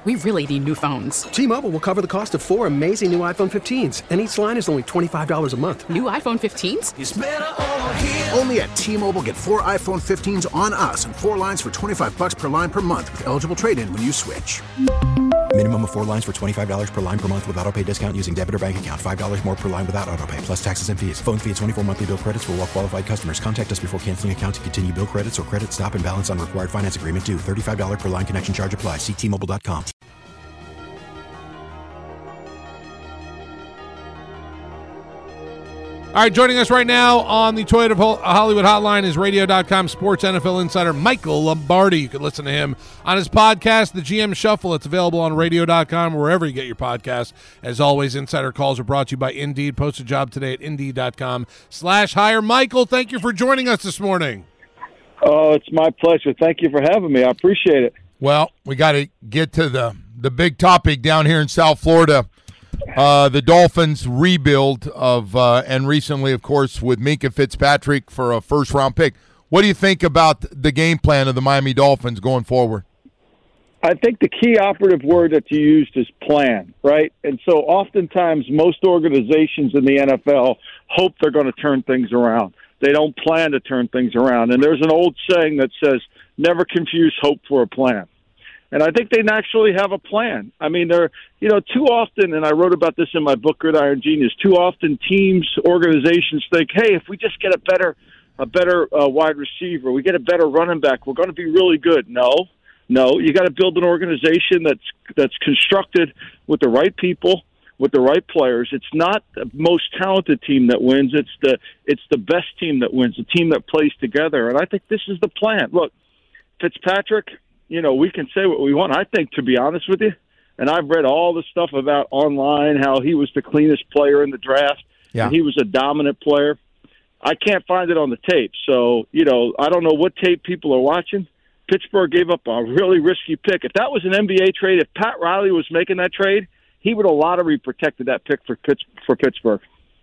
We really need new phones. T-Mobile will cover the cost of 4 amazing new iPhone 15s, and each line is only $25 a month. New iPhone 15s? It's better over here. Only at T-Mobile, get 4 iPhone 15s on us and 4 lines for $25 per line per month with eligible trade-in when you switch. Minimum of 4 lines for $25 per line per month with autopay discount using debit or bank account. $5 more per line without autopay, plus taxes and fees. Phone fee at 24 monthly bill credits for well-qualified customers. Contact us before canceling account to continue bill credits or credit stop and balance on required finance agreement due. $35 per line connection charge applies. See T-Mobile.com. All right, joining us right now on the Toyota Hollywood Hotline is Radio.com sports NFL insider Michael Lombardi. You can listen to him on his podcast, The GM Shuffle. It's available on Radio.com, wherever you get your podcasts. As always, Insider Calls are brought to you by Indeed. Post a job today at Indeed.com/hire. Michael, thank you for joining us this morning. Oh, it's my pleasure. Thank you for having me. I appreciate it. Well, we got to get to the big topic down here in South Florida. The Dolphins rebuild and recently, of course, with Minkah Fitzpatrick for a first-round pick. What do you think about the game plan of the Miami Dolphins going forward? I think the key operative word that you used is plan, right? And so oftentimes most organizations in the NFL hope they're going to turn things around. They don't plan to turn things around. And there's an old saying that says, never confuse hope for a plan. And I think they naturally have a plan. I mean, they're, too often, and I wrote about this in my book, Gridiron Genius, too often teams, organizations think, hey, if we just get a better wide receiver, we get a better running back, we're going to be really good. No, you got to build an organization that's constructed with the right people, with the right players. It's not the most talented team that wins. It's the best team that wins, the team that plays together. And I think this is the plan. Look, Fitzpatrick, we can say what we want. I think, to be honest with you, and I've read all the stuff about online, how he was the cleanest player in the draft, and he was a dominant player. I can't find it on the tape. So, I don't know what tape people are watching. Pittsburgh gave up a really risky pick. If that was an NBA trade, if Pat Riley was making that trade, he would have lottery protected that pick for Pittsburgh.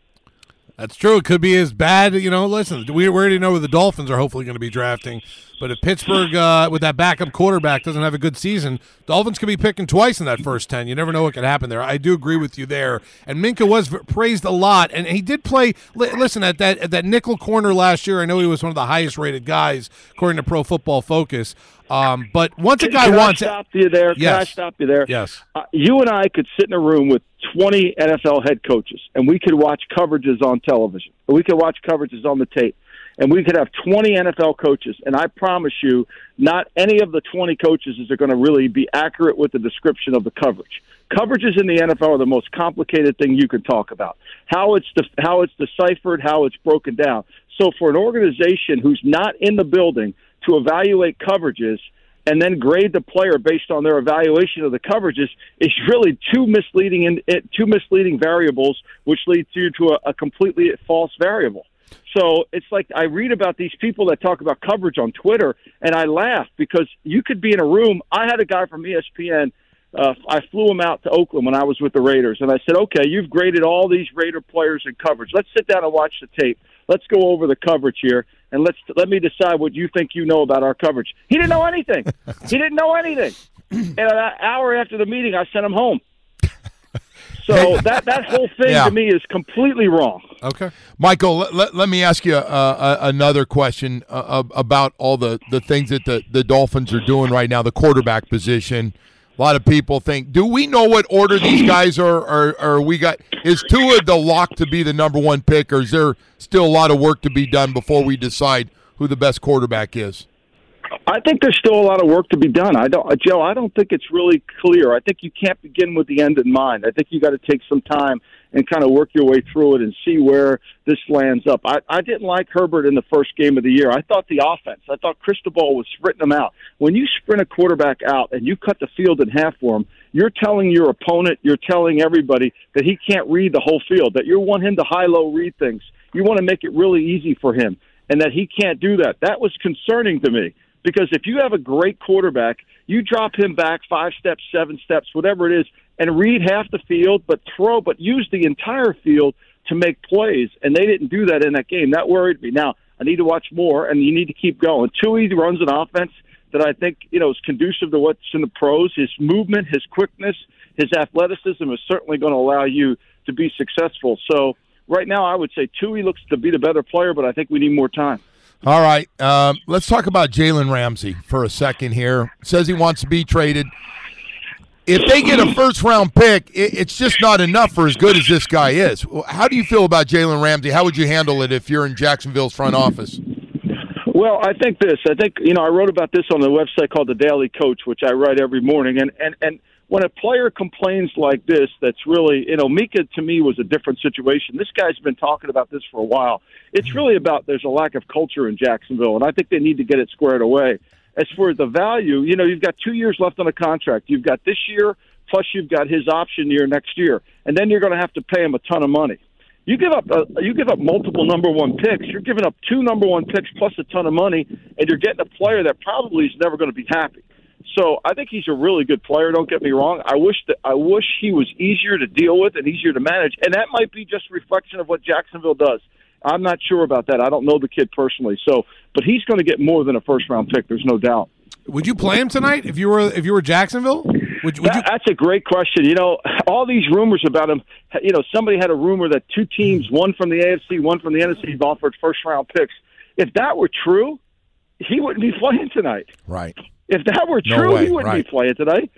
That's true. It could be as bad. Listen, we already know who the Dolphins are hopefully going to be drafting. But if Pittsburgh, with that backup quarterback, doesn't have a good season, Dolphins could be picking twice in that first 10. You never know what could happen there. I do agree with you there. And Minkah was praised a lot, and he did play. Listen, at that nickel corner last year, I know he was one of the highest-rated guys according to Pro Football Focus. But once a guy wants it, Can I stop you there? Yes. Can I stop you there? Yes. You and I could sit in a room with 20 NFL head coaches, and we could watch coverages on television, or we could watch coverages on the tape, and we could have 20 NFL coaches, and I promise you, not any of the 20 coaches are going to really be accurate with the description of the coverage. Coverages in the NFL are the most complicated thing you can talk about. How it's deciphered, how it's broken down. So for an organization who's not in the building to evaluate coverages and then grade the player based on their evaluation of the coverages is really two misleading variables, which leads you to a completely false variable. So it's like I read about these people that talk about coverage on Twitter, and I laugh because you could be in a room. I had a guy from ESPN. I flew him out to Oakland when I was with the Raiders, and I said, okay, you've graded all these Raider players in coverage. Let's sit down and watch the tape. Let's go over the coverage here, and let me decide what you think you know about our coverage. He didn't know anything. He didn't know anything. And an hour after the meeting, I sent him home. So that whole thing to me is completely wrong. Okay. Michael, let me ask you another question about all the things that the Dolphins are doing right now, the quarterback position. A lot of people think, do we know what order these guys are we got? Is Tua the lock to be the number one pick, or is there still a lot of work to be done before we decide who the best quarterback is? I think there's still a lot of work to be done. I don't think it's really clear. I think you can't begin with the end in mind. I think you got to take some time and kind of work your way through it and see where this lands up. I didn't like Herbert in the first game of the year. I thought the offense, Cristobal was sprinting them out. When you sprint a quarterback out and you cut the field in half for him, you're telling your opponent, you're telling everybody that he can't read the whole field, that you want him to high-low read things. You want to make it really easy for him, and that he can't do that. That was concerning to me. Because if you have a great quarterback, you drop him back 5 steps, 7 steps, whatever it is, and read half the field, but use the entire field to make plays. And they didn't do that in that game. That worried me. Now, I need to watch more, and you need to keep going. Tui runs an offense that I think, is conducive to what's in the pros. His movement, his quickness, his athleticism is certainly going to allow you to be successful. So right now I would say Tui looks to be the better player, but I think we need more time. All right. Let's talk about Jalen Ramsey for a second here. Says he wants to be traded. If they get a first-round pick, it's just not enough for as good as this guy is. How do you feel about Jalen Ramsey? How would you handle it if you're in Jacksonville's front office? Well, I think I wrote about this on the website called The Daily Coach, which I write every morning. And when a player complains like this, that's really, Mika to me was a different situation. This guy's been talking about this for a while. It's really about there's a lack of culture in Jacksonville, and I think they need to get it squared away. As for the value, you've got 2 years left on a contract. You've got this year, plus you've got his option year next year, and then you're going to have to pay him a ton of money. You give up multiple number one picks. You're giving up 2 number one picks plus a ton of money, and you're getting a player that probably is never going to be happy. So I think he's a really good player. Don't get me wrong. I wish he was easier to deal with and easier to manage, and that might be just a reflection of what Jacksonville does. I'm not sure about that. I don't know the kid personally. But he's going to get more than a first-round pick. There's no doubt. Would you play him tonight if you were Jacksonville? Would you? That's a great question. All these rumors about him. Somebody had a rumor that 2 teams, one from the AFC, one from the NFC, offered first-round picks. If that were true, he wouldn't be playing tonight. Right. If that were true, he wouldn't be playing tonight.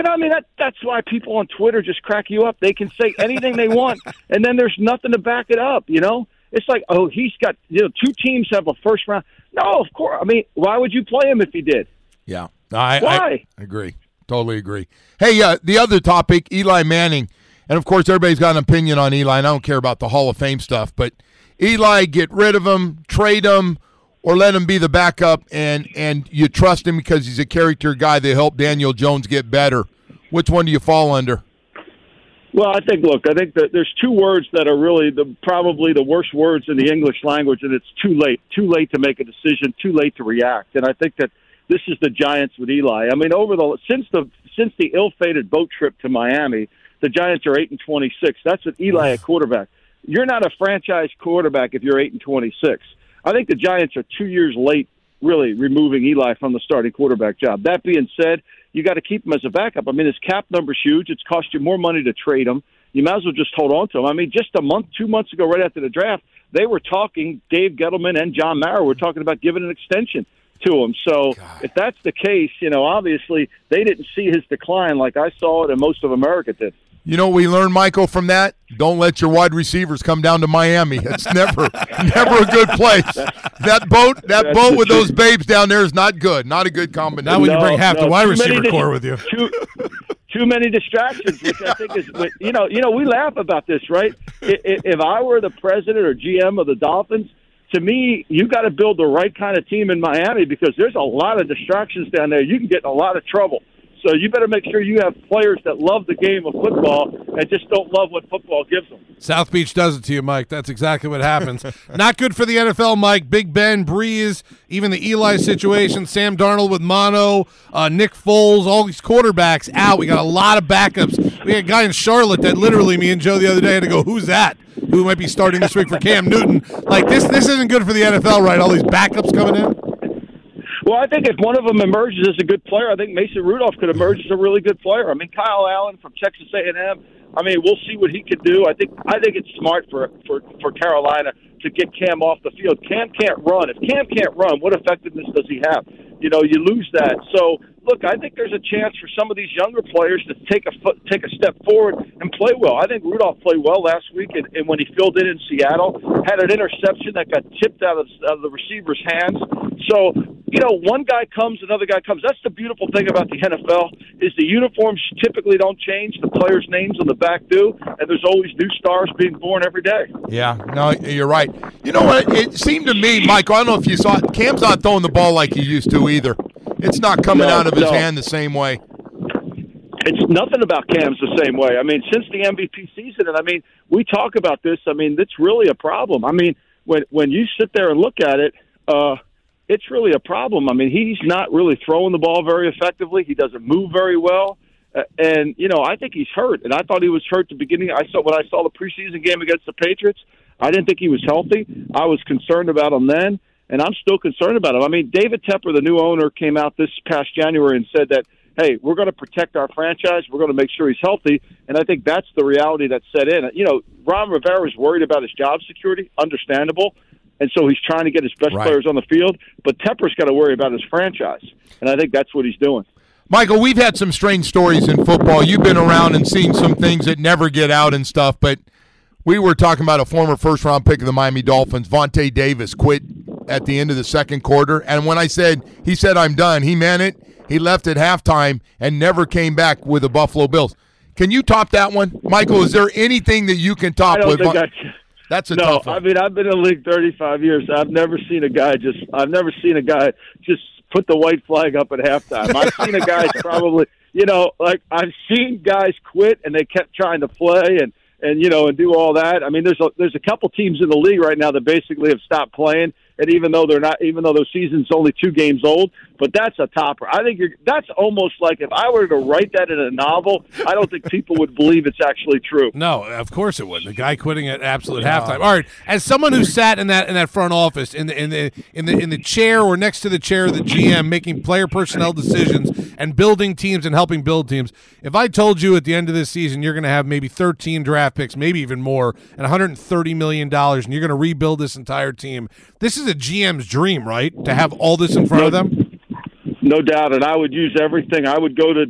That's why people on Twitter just crack you up. They can say anything they want, and then there's nothing to back it up. It's like, oh, he's got 2 teams have a first round. No, of course. I mean, why would you play him if he did? Yeah, why? I agree. Totally agree. Hey, the other topic, Eli Manning, and of course everybody's got an opinion on Eli. And I don't care about the Hall of Fame stuff, but Eli, get rid of him, trade him, or let him be the backup, and you trust him because he's a character guy that helped Daniel Jones get better. Which one do you fall under? Well, I think that there's 2 words that are really probably the worst words in the English language, and it's too late. Too late to make a decision, too late to react. And I think that this is the Giants with Eli. I mean, since the ill-fated boat trip to Miami, the Giants are 8-26. That's with Eli at quarterback. You're not a franchise quarterback if you're 8-26. I think the Giants are 2 years late, really, removing Eli from the starting quarterback job. That being said, you got to keep him as a backup. I mean, his cap number's huge. It's cost you more money to trade him. You might as well just hold on to him. I mean, just 2 months ago, right after the draft, they were talking, Dave Gettleman and John Mara were talking about giving an extension to him. So if that's the case, obviously they didn't see his decline like I saw it and most of America did. You know what we learned, Michael, from that? Don't let your wide receivers come down to Miami. It's never a good place. That boat with those babes down there is not good. Not a good combination. Not when you bring half the wide receiver core with you. Too many distractions, which I think is, we laugh about this, right? If I were the president or GM of the Dolphins, to me, you got to build the right kind of team in Miami because there's a lot of distractions down there. You can get in a lot of trouble. So you better make sure you have players that love the game of football and just don't love what football gives them. South Beach does it to you, Mike. That's exactly what happens. Not good for the NFL, Mike. Big Ben, Breeze, even the Eli situation, Sam Darnold with mono, Nick Foles, all these quarterbacks out. We got a lot of backups. We had a guy in Charlotte that literally me and Joe the other day had to go, who's that? Who might be starting this week for Cam Newton. Like, this isn't good for the NFL, right? All these backups coming in. Well, I think if one of them emerges as a good player, I think Mason Rudolph could emerge as a really good player. I mean, Kyle Allen from Texas A&M. I mean, we'll see what he can do. I think it's smart for Carolina to get Cam off the field. Cam can't run. If Cam can't run, what effectiveness does he have? You lose that. So, look, I think there's a chance for some of these younger players to take a step forward and play well. I think Rudolph played well last week, and when he filled in Seattle, had an interception that got tipped out of the receiver's hands. So, one guy comes, another guy comes. That's the beautiful thing about the NFL is the uniforms typically don't change. The players' names on the back do, and there's always new stars being born every day. Yeah, no, you're right. You know what? It seemed to me, Michael, I don't know if you saw it, Cam's not throwing the ball like he used to either. It's not coming out of his hand the same way. It's nothing about Cam's the same way. I mean, since the MVP season, and I mean, we talk about this. I mean, it's really a problem. I mean, when you sit there and look at it, it's really a problem. I mean, he's not really throwing the ball very effectively. He doesn't move very well. And, I think he's hurt. And I thought he was hurt at the beginning. When I saw the preseason game against the Patriots, I didn't think he was healthy. I was concerned about him then. and I'm still concerned about him. I mean, David Tepper, the new owner, came out this past January and said that, hey, we're going to protect our franchise. We're going to make sure he's healthy. And I think that's the reality that set in. You know, Ron Rivera is worried about his job security, understandable. And so he's trying to get his best players on the field. But Tepper's got to worry about his franchise. And I think that's what he's doing. Michael, we've had some strange stories in football. You've been around and seen some things that never get out and stuff. But we were talking about a former first-round pick of the Miami Dolphins, Vontae Davis, quit at the end of the second quarter. And when he said, I'm done, he meant it. He left at halftime and never came back with the Buffalo Bills. Can you top that one? Michael, is there anything that you can top with? That's a tough one. I mean, I've been in the league 35 years. I've never seen a guy just put the white flag up at halftime. I've seen a guy probably, I've seen guys quit and they kept trying to play and do all that. I mean, there's a couple teams in the league right now that basically have stopped playing. And even though their season's only 2 games old, but that's a topper. I think that's almost like if I were to write that in a novel, I don't think people would believe it's actually true. No, of course it wouldn't. The guy quitting at absolute halftime. All right, as someone who sat in that front office in the chair or next to the chair of the GM, making player personnel decisions and building teams and helping build teams, if I told you at the end of this season you're going to have maybe 13 draft picks, maybe even more, and $130 million, and you're going to rebuild this entire team, this is a GM's dream, right? To have all this in front of them. No doubt, and I would use everything. I would go to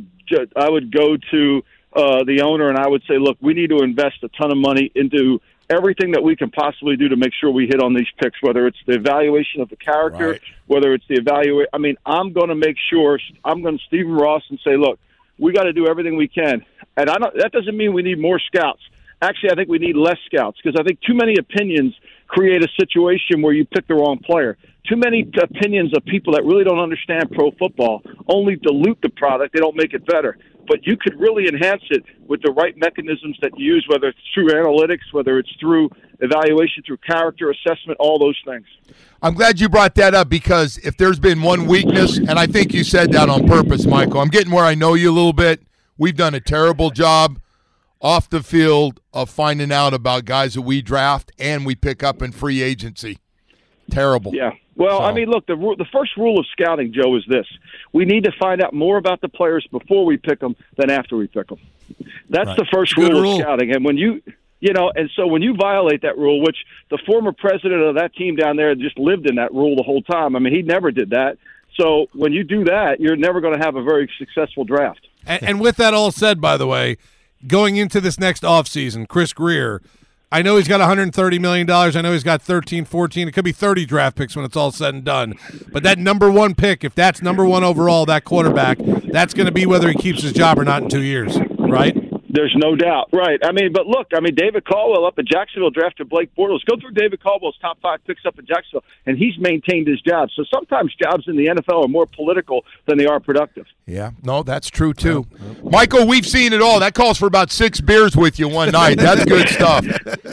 the owner, and I would say, look, we need to invest a ton of money into everything that we can possibly do to make sure we hit on these picks, whether it's the evaluation of the character, whether it's the evaluate. I mean, I'm going to make sure I'm going to Stephen Ross and say, look, we got to do everything we can, and that doesn't mean we need more scouts. Actually, I think we need less scouts because I think too many opinions create a situation where you pick the wrong player. Too many opinions of people that really don't understand pro football only dilute the product. They don't make it better. But you could really enhance it with the right mechanisms that you use, whether it's through analytics, whether it's through evaluation, through character assessment, all those things. I'm glad you brought that up because if there's been one weakness, and I think you said that on purpose, Michael, I'm getting where I know you a little bit. We've done a terrible job off the field of finding out about guys that we draft and we pick up in free agency. Terrible. Yeah. Well, I mean, look, the first rule of scouting, Joe, is this. We need to find out more about the players before we pick them than after we pick them. That's the first rule of scouting. And when and so when you violate that rule, which the former president of that team down there just lived in that rule the whole time. I mean, he never did that. So when you do that, you're never going to have a very successful draft. And with that all said, by the way, going into this next offseason, Chris Grier, I know he's got $130 million. I know he's got 13, 14. It could be 30 draft picks when it's all said and done. But that number 1 pick, if that's number 1 overall, that quarterback, that's going to be whether he keeps his job or not in 2 years, right? There's no doubt. Right. I mean, but look, David Caldwell up in Jacksonville drafted Blake Bortles. Go through David Caldwell's top 5 picks up in Jacksonville, and he's maintained his job. So sometimes jobs in the NFL are more political than they are productive. Yeah. No, that's true, too. Michael, we've seen it all. That calls for about 6 beers with you one night. That's good stuff.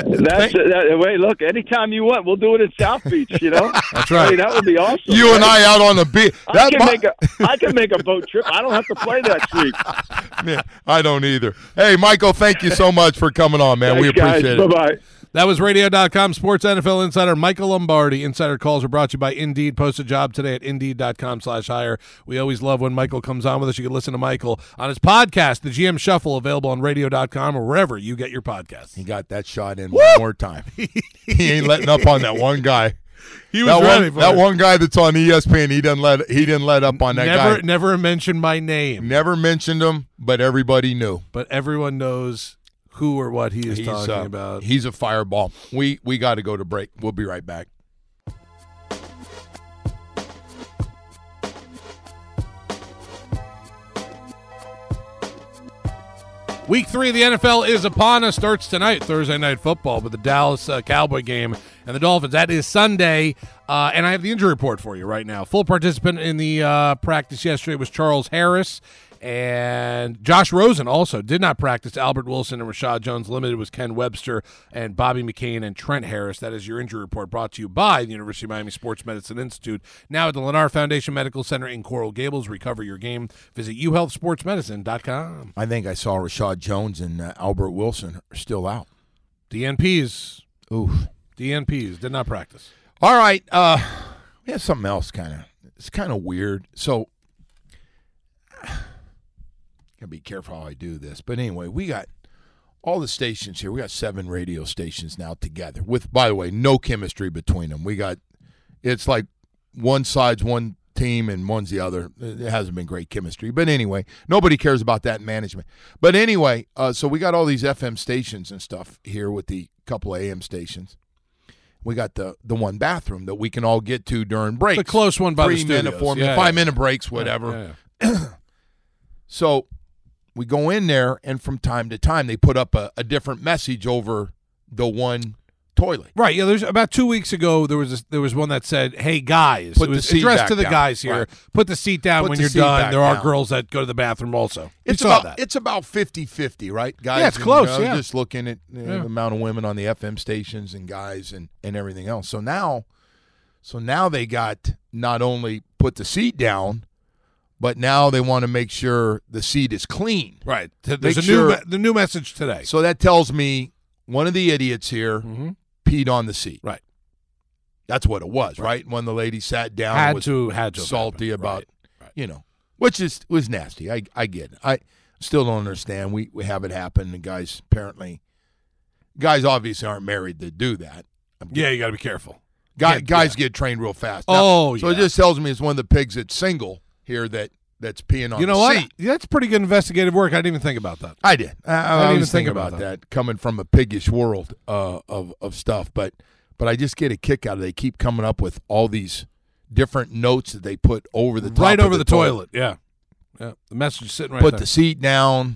Wait, look, anytime you want, we'll do it in South Beach, That's right. I mean, that would be awesome. You and I out on the beach. I can make a boat trip. I don't have to play next week. Yeah, I don't either. Hey, Michael, thank you so much for coming on, man. Thanks, we appreciate it. Bye-bye. That was Radio.com sports NFL insider Michael Lombardi. Insider calls are brought to you by Indeed. Post a job today at Indeed.com/hire. We always love when Michael comes on with us. You can listen to Michael on his podcast, The GM Shuffle, available on Radio.com or wherever you get your podcasts. He got that shot in one more time. He ain't letting up on that one guy. He was ready for that one guy that's on ESPN. He didn't let up on that guy. Never mentioned my name. Never mentioned him, but everybody knew. But everyone knows who or what he is talking about. He's a fireball. We got to go to break. We'll be right back. Week 3 of the NFL is upon us. Starts tonight, Thursday Night Football, with the Dallas Cowboy game and the Dolphins. That is Sunday, and I have the injury report for you right now. Full participant in the practice yesterday was Charles Harris, and Josh Rosen also did not practice. Albert Wilson and Rashad Jones. Limited was Ken Webster and Bobby McCain and Trent Harris. That is your injury report, brought to you by the University of Miami Sports Medicine Institute. Now at the Lennar Foundation Medical Center in Coral Gables. Recover your game. Visit uhealthsportsmedicine.com. I think I saw Rashad Jones and Albert Wilson are still out. DNPs. Oof. DNPs did not practice. All right. we have something else it's kind of weird. So, gotta be careful how I do this. But anyway, we got all the stations here. We got 7 radio stations now together with, by the way, no chemistry between them. It's like one side's one team and one's the other. It hasn't been great chemistry. But anyway, nobody cares about that in management. But anyway, so we got all these FM stations and stuff here with the couple of AM stations. We got the one bathroom that we can all get to during breaks. The close one by the 3 minute, studios. 4 minute, 5 minute breaks, whatever. Yeah. So we go in there, and from time to time, they put up a different message over the one toilet. Right. Yeah. There's about 2 weeks ago. There was one that said, "Hey guys," Put it was the seat addressed back to the down. guys here. Right. Put the seat down Put when the you're seat done. back There are down. girls that go to the bathroom also. It's we saw about that. it's about 50-50, right, guys? Yeah, it's And, close, you know, yeah. Just looking at the amount of women on the FM stations and guys and everything else. So now they got not only put the seat down, but now they want to make sure the seat is clean. Right. There's Make a sure- the new message today. So that tells me one of the idiots here peed on the seat. Right. That's what it was, right? When the lady sat down, Had and was to have salty happened. about, Right. which was nasty. I get it. I still don't understand. We have it happen, and guys obviously aren't married to do that. Yeah, you got to be careful. Guys get trained real fast. Oh, so it just tells me it's one of the pigs that's single here that's peeing on You know the what? seat. Yeah, that's pretty good investigative work. I didn't even think about that. I did. I didn't even was think thinking about about that coming from a piggish world of stuff. But I just get a kick out of it. They keep coming up with all these different notes that they put over the top Right of over the toilet. Yeah. Yeah. The message is sitting right Put there. the seat down.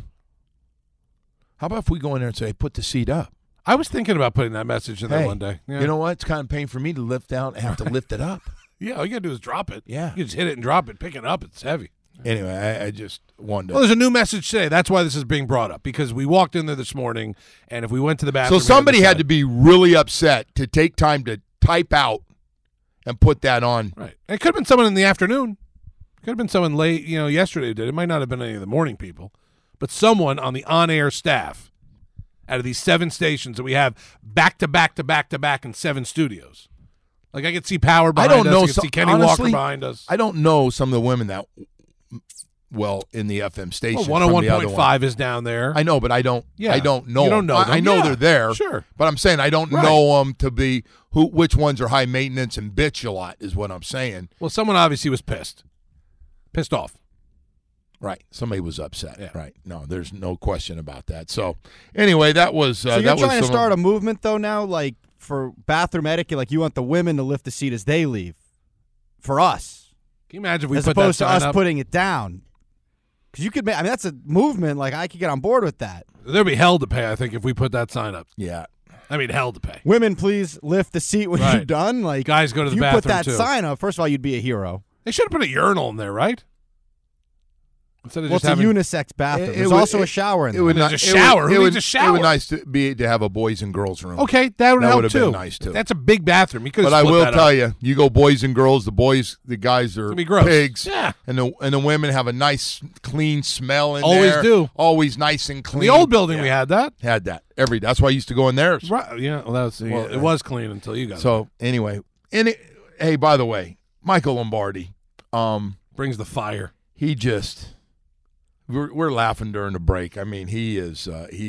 How about if we go in there and say, put the seat up? I was thinking about putting that message in there Hey, one day. Yeah. You know what? It's kind of pain for me to lift down and have to lift it up. Yeah, all you got to do is drop it. Yeah. You just hit it and drop it. Pick it up. It's heavy. Anyway, I just wanted Well, to. there's a new message today. That's why this is being brought up, because we walked in there this morning, and if we went to the So bathroom... somebody had to be really upset to take time to type out and put that on. Right. It could have been someone in the afternoon. Could have been someone late, yesterday who did. It might not have been any of the morning people, but someone on the on-air staff out of these 7 stations that we have back to back to back to back in 7 studios. Like I could see Power behind us. I could see Kenny honestly, Walker behind us. I don't know some of the women that well in the FM station. Well, 101.5 is down there. I know, but I don't. Yeah. I don't know. You don't know them. I know Yeah, they're there. sure. But I'm saying I don't Right. know them to be which ones are high maintenance and bitch a lot is what I'm saying. Well, someone obviously was pissed off. Right. Somebody was upset. Yeah. Right. No, there's no question about that. So anyway, that was. So you're that was trying to some- start a movement though now, like for bathroom etiquette, like you want the women to lift the seat as they leave, for us, Can you imagine if we as put that opposed to sign us up? putting it down. Because you could, that's a movement. Like I could get on board with that. There'd be hell to pay, I think, if we put that sign up. Yeah. I mean, hell to pay. Women, please lift the seat when Right. you're done. Like Guys go to if the you bathroom, put that too. sign up, first of all, you'd be a hero. They should have put a urinal in there, right? Instead of Well, just it's having... a unisex bathroom. It There's would- also a shower in It there. would There's not- a shower. Who It would, needs a It shower? would nice to have a boys and girls room. Okay, that would That help would have too. been nice, too. That's a big bathroom. You could. But I will tell you, go boys and girls. The guys are gonna be gross. pigs. Yeah. And the women have a nice, clean smell in Always there. do. Always nice and clean. The old building we Yeah. had that. Had that that's why I used to go in theirs. Right. Yeah. Well, that was, Well, it was clean until you got So anyway, hey, by the way, Michael Lombardi, brings the fire. he just. We're laughing during the break. I mean, he is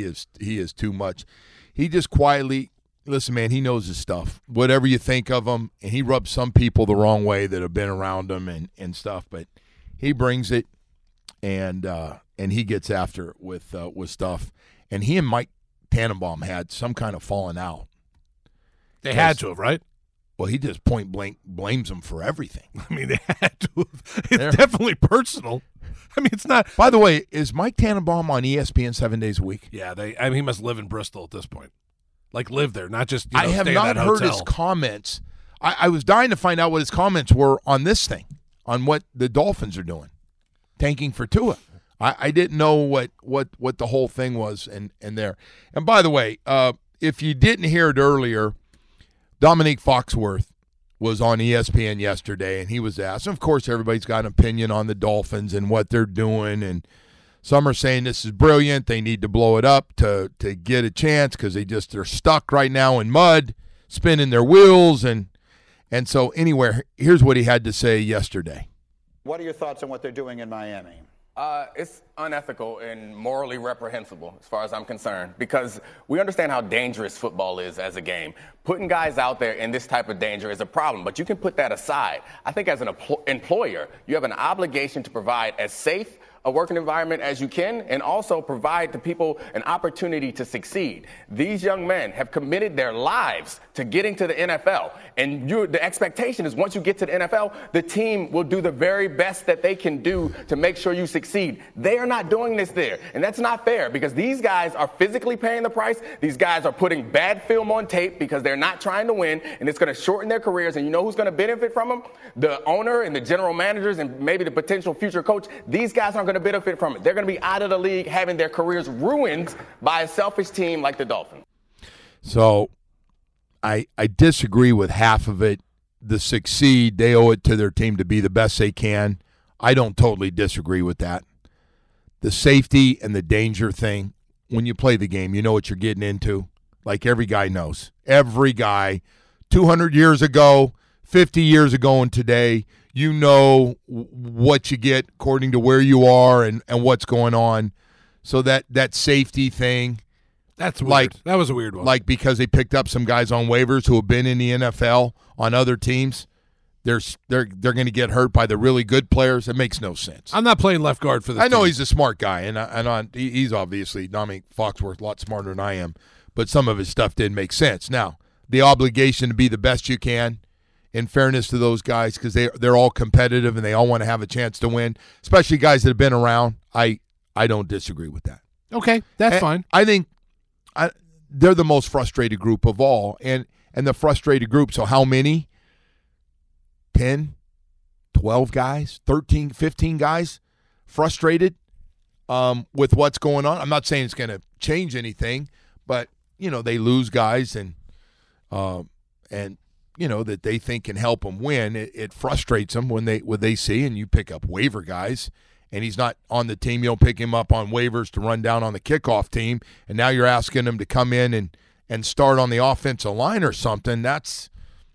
too much. He just quietly listen, man. He knows his stuff. Whatever you think of him, and he rubs some people the wrong way that have been around him and stuff. But he brings it, and he gets after it with stuff. And he and Mike Tannenbaum had some kind of falling out. They had to have, right? Well, he just point blank blames him for everything. I mean, they had to have. It's definitely personal. I mean, it's not. By the way, is Mike Tannenbaum on ESPN 7 days a week? Yeah, I mean, he must live in Bristol at this point. Like, live there, not just. I have stay in not that heard hotel. his comments. I was dying to find out what his comments were on this thing, on what the Dolphins are doing, tanking for Tua. I didn't know what the whole thing was and there. And by the way, if you didn't hear it earlier, Dominique Foxworth was on ESPN yesterday, and he was asked. And of course, everybody's got an opinion on the Dolphins and what they're doing, and some are saying this is brilliant. They need to blow it up to get a chance because they're stuck right now in mud, spinning their wheels, and And so anywhere, here's what he had to say yesterday. What are your thoughts on what they're doing in Miami? It's unethical and morally reprehensible as far as I'm concerned, because we understand how dangerous football is as a game. Putting guys out there in this type of danger is a problem, but you can put that aside. I think as an employer, you have an obligation to provide as safe a working environment as you can, and also provide to people an opportunity to succeed. These young men have committed their lives to getting to the NFL, and the expectation is once you get to the NFL, the team will do the very best that they can do to make sure you succeed. They are not doing this there, and that's not fair, because these guys are physically paying the price. These guys are putting bad film on tape because they're not trying to win, and it's going to shorten their careers. And you know who's going to benefit from them? The owner and the general managers and maybe the potential future coach. These guys aren't going to benefit from it. They're going to be out of the league, having their careers ruined by a selfish team like the Dolphins. So I disagree with half of it. The succeed, they owe it to their team to be the best they can. I don't totally disagree with that. The safety and the danger thing, when you play the game, you know what you're getting into. Like every guy knows. Every guy, 200 years ago, 50 years ago and today, you know what you get according to where you are and what's going on. So that safety thing. That's weird. That was a weird one. Like because they picked up some guys on waivers who have been in the NFL on other teams, they're going to get hurt by the really good players. It makes no sense. I'm not playing left guard for this I know team. He's a smart guy, and he's obviously, Dominic Foxworth, a lot smarter than I am, but some of his stuff didn't make sense. Now, the obligation to be the best you can, in fairness to those guys, because they're all competitive and they all want to have a chance to win, especially guys that have been around. I don't disagree with that. Okay, that's fine. I think they're the most frustrated group of all, and the frustrated group, so how many? 10, 12 guys, 13, 15 guys frustrated with what's going on. I'm not saying it's going to change anything, but, they lose guys and that they think can help them win. It frustrates them when they see, and you pick up waiver guys, and he's not on the team. You don't pick him up on waivers to run down on the kickoff team, and now you're asking him to come in and start on the offensive line or something. That's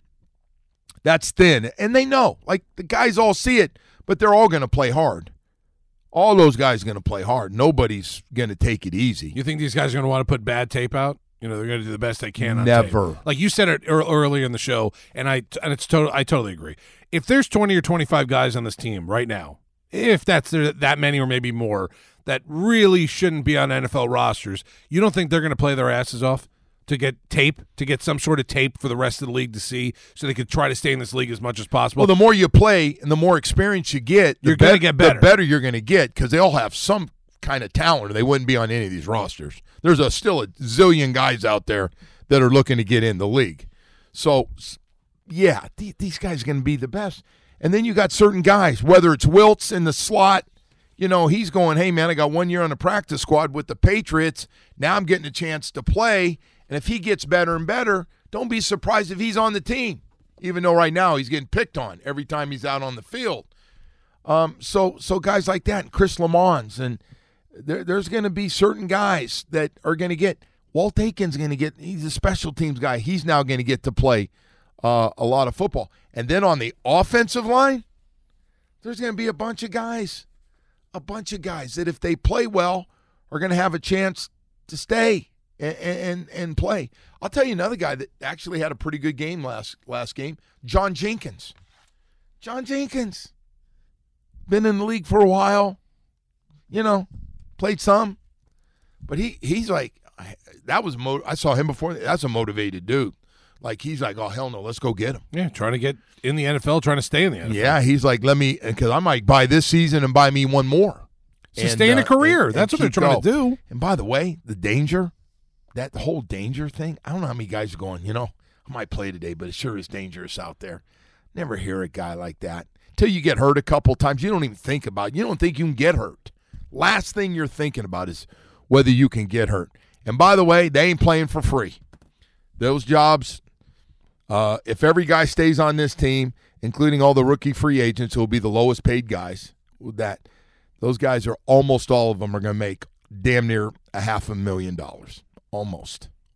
thin. And they know. Like, the guys all see it, but they're all going to play hard. All those guys are going to play hard. Nobody's going to take it easy. You think these guys are going to want to put bad tape out? They're going to do the best they can on Never. tape. Like you said it earlier in the show, and I totally agree. If there's 20 or 25 guys on this team right now, if that's that many or maybe more, that really shouldn't be on NFL rosters, you don't think they're going to play their asses off to get tape, to get some sort of tape for the rest of the league to see, so they could try to stay in this league as much as possible? Well, the more you play and the more experience you get, you're going to get better. The better you're going to get, because they all have some kind of talent, or they wouldn't be on any of these rosters. There's still a zillion guys out there that are looking to get in the league. So, yeah, these guys are going to be the best. And then you got certain guys, whether it's Wiltz in the slot, he's going, hey, man, I got 1 year on the practice squad with the Patriots. Now I'm getting a chance to play. And if he gets better and better, don't be surprised if he's on the team, even though right now he's getting picked on every time he's out on the field. So guys like that, and Chris Lamons, and there's going to be certain guys that are going to get – Walt Aiken's going to get – he's a special teams guy. He's now going to get to play a lot of football. And then on the offensive line, there's going to be a bunch of guys that if they play well are going to have a chance to stay and play. I'll tell you another guy that actually had a pretty good game last game, John Jenkins. John Jenkins. Been in the league for a while, played some. But he's like, I saw him before. That's a motivated dude. Like, he's like, oh, hell no, let's go get him. Yeah, trying to get in the NFL, trying to stay in the NFL. Yeah, he's like, because I might buy this season and buy me one more. Sustain a career. That's what they're trying to do. And by the way, the danger, that whole danger thing, I don't know how many guys are going, I might play today, but it sure is dangerous out there. Never hear a guy like that. Till you get hurt a couple times, you don't even think about it. You don't think you can get hurt. Last thing you're thinking about is whether you can get hurt. And by the way, they ain't playing for free. Those jobs, if every guy stays on this team, including all the rookie free agents who will be the lowest paid guys, those guys are almost all of them are going to make damn near $500,000. Almost.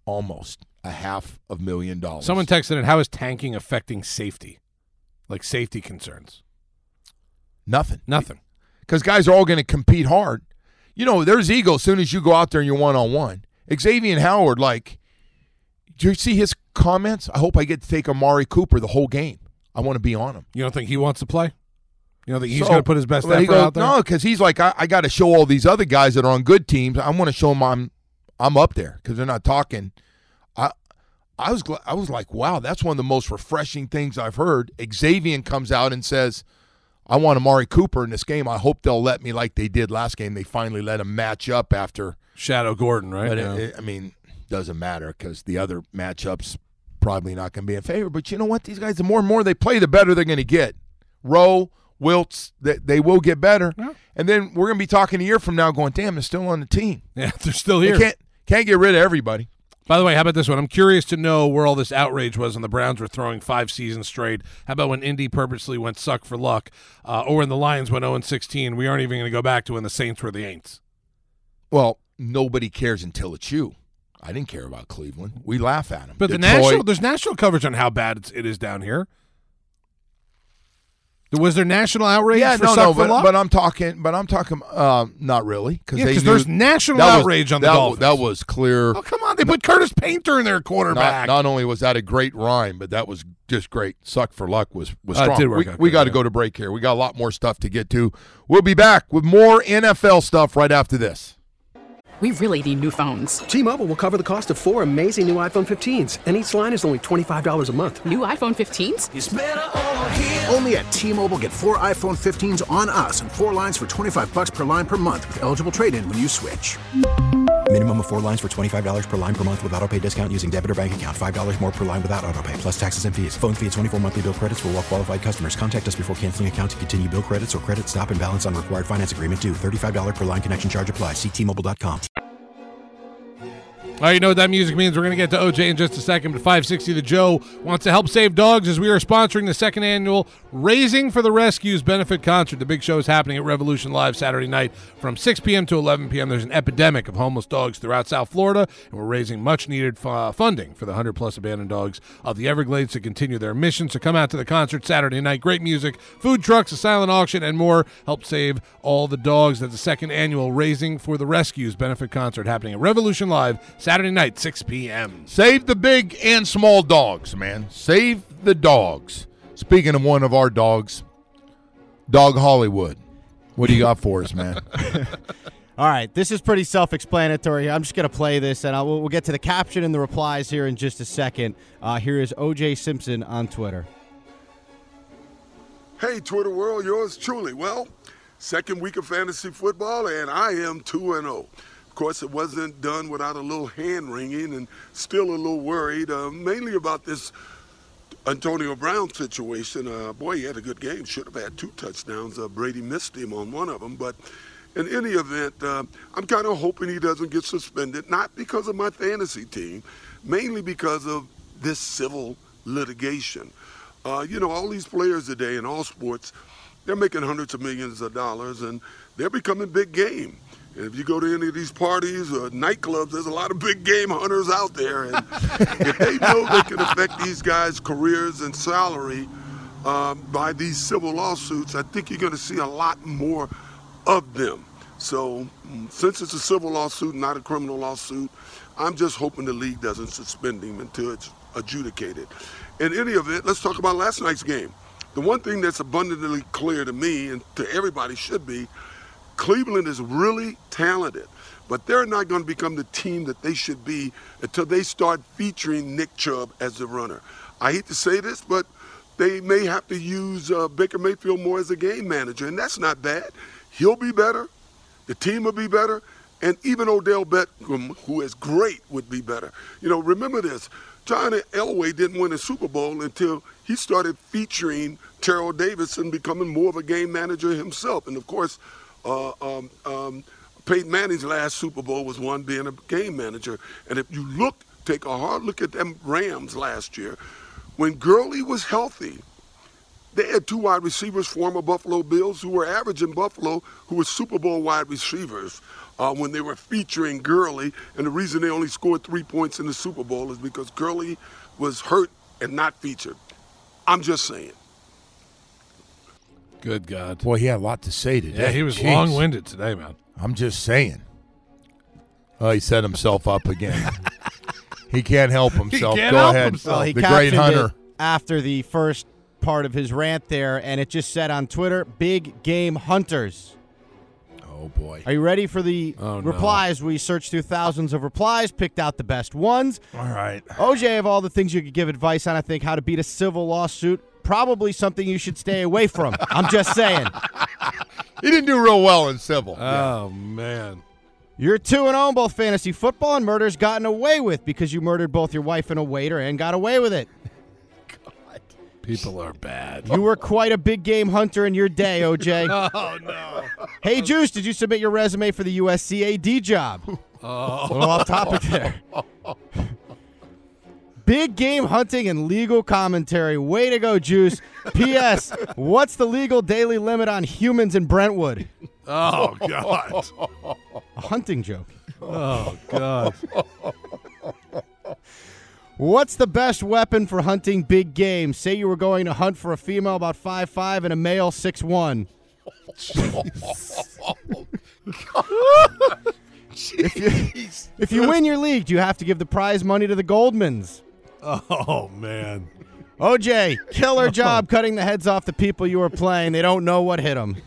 almost $500,000. Someone texted in, how is tanking affecting safety? Like safety concerns? Nothing. Nothing. Because guys are all going to compete hard. You know, there's ego as soon as you go out there and you're one-on-one. Xavier Howard, like, do you see his comments? I hope I get to take Amari Cooper the whole game. I want to be on him. You don't think he wants to play? You don't think he's going to put his best effort out there? No, because he's like, I got to show all these other guys that are on good teams. I want to show them I'm up there because they're not talking. I was like, wow, that's one of the most refreshing things I've heard. Xavier comes out and says, I want Amari Cooper in this game. I hope they'll let me like they did last game. They finally let him match up after Shadow Gordon, right? But doesn't matter because the other matchups probably not going to be in favor. But you know what? These guys, the more and more they play, the better they're going to get. Rowe, Wiltz, they will get better. Yeah. And then we're going to be talking a year from now going, damn, they're still on the team. Yeah, they're still here. They can't get rid of everybody. By the way, how about this one? I'm curious to know where all this outrage was when the Browns were throwing 5 seasons straight. How about when Indy purposely went suck for luck, or when the Lions went 0-16? We aren't even going to go back to when the Saints were the Aints. Well, nobody cares until it's you. I didn't care about Cleveland. We laugh at them. But there's national coverage on how bad it is down here. Was there national outrage for suck for luck? But I'm talking, not really, because there's national outrage on the Dolphins. That was clear. Oh, come on, they put Curtis Painter in their quarterback. Not only was that a great rhyme, but that was just great. Suck for luck was strong. It did work out we got to go to break here. We got a lot more stuff to get to. We'll be back with more NFL stuff right after this. We really need new phones. T-Mobile will cover the cost of 4 amazing new iPhone 15s, and each line is only $25 a month. New iPhone 15s? It's better over here. Only at T-Mobile, get 4 iPhone 15s on us and 4 lines for $25 per line per month with eligible trade-in when you switch. Minimum of 4 lines for $25 per line per month with autopay discount using debit or bank account. $5 more per line without autopay, plus taxes and fees. Phone fee at 24 monthly bill credits for well-qualified customers. Contact us before canceling account to continue bill credits or credit stop and balance on required finance agreement due. $35 per line connection charge applies. See T-Mobile.com. All right, you know what that music means. We're going to get to OJ in just a second, but 560 The Joe wants to help save dogs as we are sponsoring the second annual Raising for the Rescues benefit concert. The big show is happening at Revolution Live Saturday night from 6 p.m. to 11 p.m. There's an epidemic of homeless dogs throughout South Florida, and we're raising much-needed funding for the 100-plus abandoned dogs of the Everglades to continue their mission. So come out to the concert Saturday night. Great music, food trucks, a silent auction, and more. Help save all the dogs. That's the second annual Raising for the Rescues benefit concert happening at Revolution Live Saturday night, 6 p.m. Save the big and small dogs, man. Save the dogs. Speaking of one of our dogs, Dog Hollywood. What do you got for us, man? All right, this is pretty self-explanatory. I'm just going to play this, and we'll get to the caption and the replies here in just a second. Here is O.J. Simpson on Twitter. Hey, Twitter world, yours truly. Well, second week of fantasy football, and I am 2-0. Of course, it wasn't done without a little hand-wringing and still a little worried, mainly about this Antonio Brown situation. Boy, he had a good game. Should have had 2 touchdowns. Brady missed him on one of them. But in any event, I'm kind of hoping he doesn't get suspended, not because of my fantasy team, mainly because of this civil litigation. All these players today in all sports, they're making hundreds of millions of dollars, and they're becoming big game. And if you go to any of these parties or nightclubs, there's a lot of big game hunters out there. And if they know they can affect these guys' careers and salary by these civil lawsuits, I think you're going to see a lot more of them. So since it's a civil lawsuit, not a criminal lawsuit, I'm just hoping the league doesn't suspend him until it's adjudicated. In any event, let's talk about last night's game. The one thing that's abundantly clear to me and to everybody should be, Cleveland is really talented, but they're not going to become the team that they should be until they start featuring Nick Chubb as the runner. I hate to say this, but they may have to use Baker Mayfield more as a game manager, and that's not bad. He'll be better, the team will be better, and even Odell Beckham, who is great, would be better. Remember this, John Elway didn't win a Super Bowl until he started featuring Terrell Davis and becoming more of a game manager himself. And, of course, Peyton Manning's last Super Bowl was won being a game manager. And if you take a hard look at them Rams last year, when Gurley was healthy, they had 2 wide receivers, former Buffalo Bills, who were average in Buffalo, who were Super Bowl wide receivers. when they were featuring Gurley. And the reason they only scored 3 points in the Super Bowl is because Gurley was hurt and not featured. I'm just saying. Good God. Boy, he had a lot to say today. Yeah, he was Jeez. long-winded today, man. I'm just saying. Oh, he set himself up again. He can't help himself. can't Go help ahead. himself. Well, he the great captioned hunter. it after the first part of his rant there, and it just said on Twitter, "Big game hunters." Oh, boy. Are you ready for the Oh, no. replies? We searched through thousands of replies, picked out the best ones. All right. OJ, of all the things you could give advice on, I think how to beat a civil lawsuit, probably something you should stay away from. I'm just saying. He didn't do real well in civil. Oh, man. You're 2-0 in both fantasy football and murder's gotten away with because you murdered both your wife and a waiter and got away with it. People are bad. You were quite a big game hunter in your day, OJ. Oh, no. Hey, Juice, did you submit your resume for the USC AD job? A little off topic there. Big game hunting and legal commentary. Way to go, Juice. P.S. What's the legal daily limit on humans in Brentwood? Oh, God. A hunting joke. Oh, God. What's the best weapon for hunting big game? Say you were going to hunt for a female about 5'5" and a male 6'1". If you win your league, do you have to give the prize money to the Goldmans? Oh, man. OJ, killer job cutting the heads off the people you were playing. They don't know what hit them.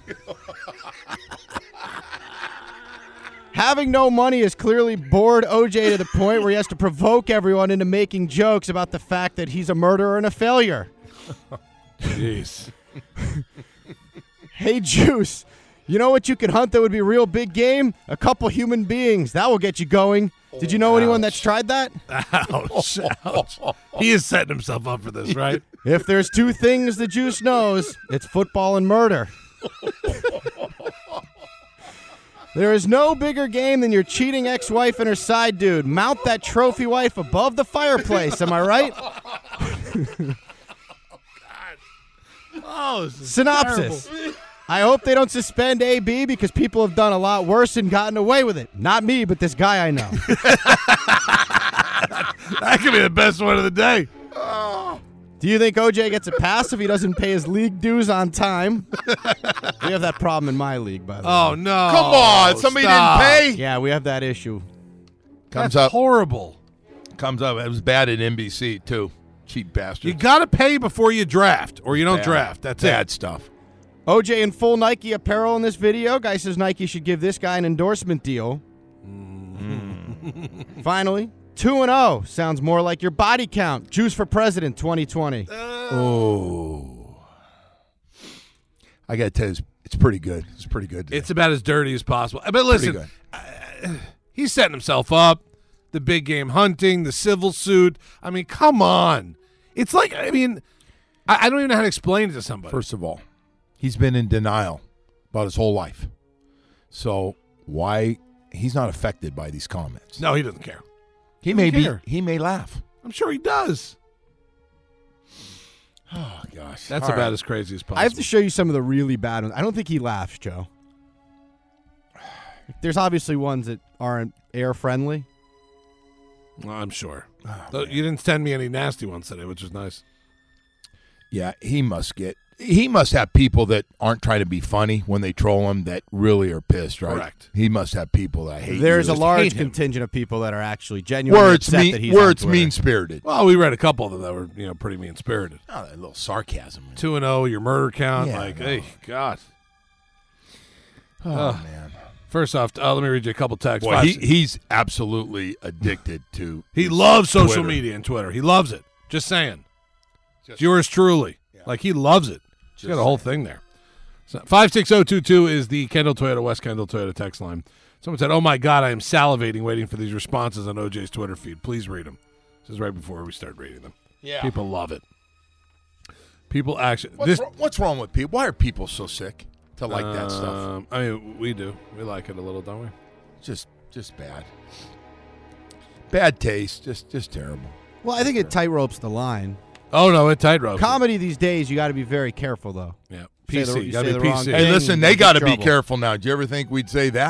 Having no money has clearly bored OJ to the point where he has to provoke everyone into making jokes about the fact that he's a murderer and a failure. Jeez. Hey, Juice, you know what you could hunt that would be real big game? A couple human beings. That will get you going. Did you know anyone that's tried that? Ouch. Ouch. He is setting himself up for this, right? If there's two things the Juice knows, it's football and murder. There is no bigger game than your cheating ex-wife and her side dude. Mount that trophy wife above the fireplace. Am I right? Oh, this is Synopsis. terrible. I hope they don't suspend AB because people have done a lot worse and gotten away with it. Not me, but this guy I know. That could be the best one of the day. Do you think OJ gets a pass if he doesn't pay his league dues on time? We have that problem in my league, by the way. Oh, no. Come on. Somebody Stop. didn't pay? Yeah, we have that issue. Comes That's up. horrible. Comes up. It was bad at NBC, too. Cheap bastard. You got to pay before you draft, or you don't Bad. draft. That's bad it. stuff. OJ in full Nike apparel in this video. Guy says Nike should give this guy an endorsement deal. Finally, 2-0. Sounds more like your body count. Juice for President 2020. Oh. I got to tell you, it's pretty good. It's pretty good. It's about as dirty as possible. But listen, he's setting himself up. The big game hunting, the civil suit. I mean, come on. It's like, I mean, I don't even know how to explain it to somebody. First of all, he's been in denial about his whole life. So why he's not affected by these comments? No, he doesn't care. He may laugh. I'm sure he does. Oh gosh. That's All about right. as crazy as possible. I have to show you some of the really bad ones. I don't think he laughs, Joe. There's obviously ones that aren't air friendly. Well, I'm sure. Oh, Though you didn't send me any nasty ones today, which is nice. Yeah, he must have people that aren't trying to be funny when they troll him that really are pissed, right? Correct. He must have people that hate There's you. a large hate him. contingent of people that are actually genuinely where it's upset that he's where on it's Twitter. mean-spirited. Well, we read a couple of them that were, pretty mean-spirited. Oh, that little sarcasm. 2-0, your murder count. Yeah, like, I know. hey, God. Oh, man. First off, let me read you a couple texts. Boy, he's absolutely addicted to He loves social Twitter. media and Twitter. He loves it. Just saying. It's yours truly. Yeah. Like, he loves it. He's got a whole thing there. So 56022 is the Kendall Toyota, West Kendall Toyota text line. Someone said, oh, my God, I am salivating waiting for these responses on OJ's Twitter feed. Please read them. This is right before we start reading them. Yeah. People love it. People actually. What's wrong with people? Why are people so sick to like that stuff? I mean, we do. We like it a little, don't we? Just bad. Bad taste. Just terrible. Well, I think it tightropes the line. Oh, no, it tightrope. Comedy these days, you got to be very careful, though. Yeah. Say PC. you gotta say be the wrong PC. thing, Hey, listen, you they get got to be trouble. careful now. Do you ever think we'd say that?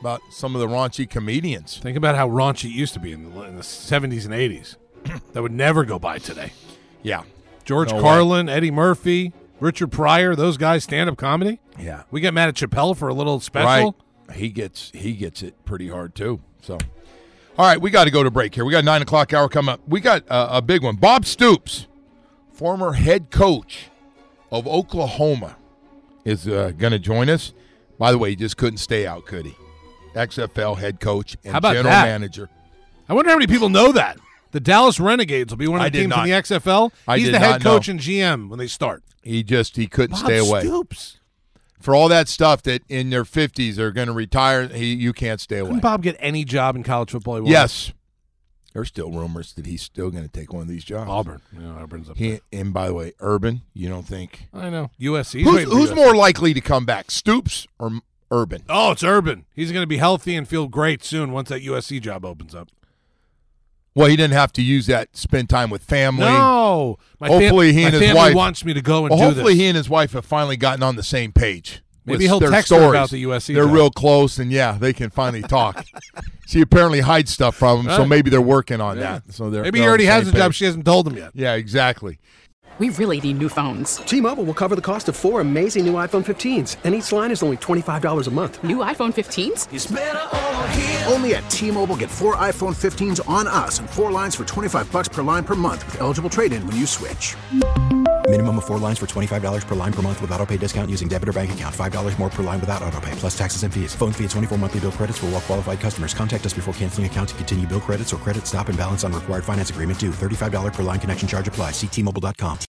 about some of the raunchy comedians. Think about how raunchy it used to be in the 70s and 80s. That would never go by today. Yeah. George Carlin, Eddie Murphy, Richard Pryor, those guys, stand-up comedy. Yeah. We get mad at Chappelle for a little special. Right. He gets it pretty hard, too. So, all right, we got to go to break here. We got 9 o'clock hour coming up. We got a big one. Bob Stoops, former head coach of Oklahoma, is going to join us. By the way, he just couldn't stay out, could he? XFL head coach and general manager. I wonder how many people know that. The Dallas Renegades will be one of the teams in the XFL. He's the head coach and GM when they start. He couldn't stay away. Bob Stoops. For all that stuff that in their 50s are going to retire, you can't stay away. Couldn't Bob get any job in college football he wanted? Yes. There's still rumors that he's still going to take one of these jobs. Auburn. Auburn's up there. And by the way, Urban, you don't think? I know. USC. Who's more likely to come back, Stoops or Urban? Oh, it's Urban. He's going to be healthy and feel great soon once that USC job opens up. Well, he didn't have to use that, spend time with family. No. Hopefully he and his wife wants me to go and do this. Hopefully he and his wife have finally gotten on the same page. Maybe he'll text her about the USC They're job. real close, and they can finally talk. She apparently hides stuff from him, so maybe they're working on that. So maybe he already has a job she hasn't told him yet. Yeah, exactly. We really need new phones. T-Mobile will cover the cost of 4 amazing new iPhone 15s, and each line is only $25 a month. New iPhone 15s? It's better over here. Only at T-Mobile, get 4 iPhone 15s on us and 4 lines for $25 per line per month with eligible trade-in when you switch. Minimum of 4 lines for $25 per line per month with autopay discount using debit or bank account. $5 more per line without autopay, plus taxes and fees. Phone fee at 24 monthly bill credits for well-qualified customers. Contact us before canceling account to continue bill credits or credit stop and balance on required finance agreement due. $35 per line connection charge applies. See T-Mobile.com.